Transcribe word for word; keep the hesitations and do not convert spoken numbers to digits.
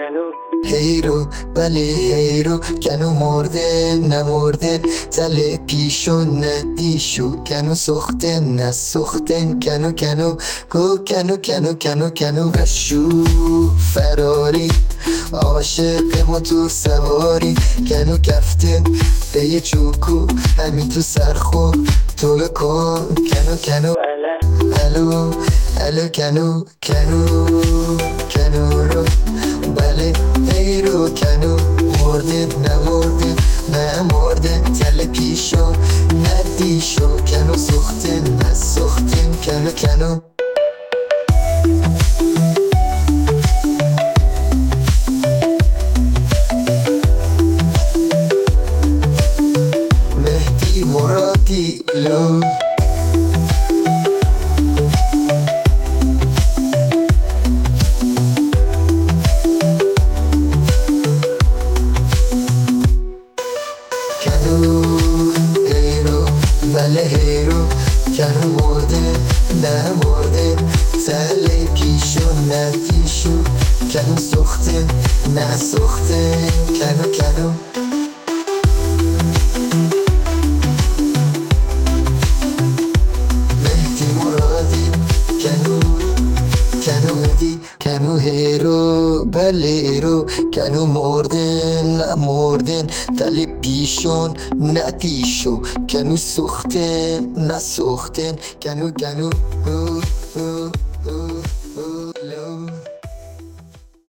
کنو هیرو بله هیرو کنو مرده نمرده تله پیشو ندیشو کنو سخته نسخته کنو کنو گو کنو کنو کنو کنو بشو فراری عاشق موتور سواری کنو کفتن به یه چوکو همین تو سرخو تو کن کنو کنو الو الو کنو کنو کنو رو بله هیرو کنو مرده نمرده نمرده تله پیشو ندیشو کنو سخته نسخته کنو کنو مهدی مرادی لو کنو هیرو بله هیرو کنو مرده نمرده تله پیشو ندیشو کنو سخته نسخته کنو کنو مهدی مرادی کنو کنو مهدی کنو هیرو بله هیرو کنو مردن نمردن تله پیشون ندیشو کنو سخته نسختن کنو کنو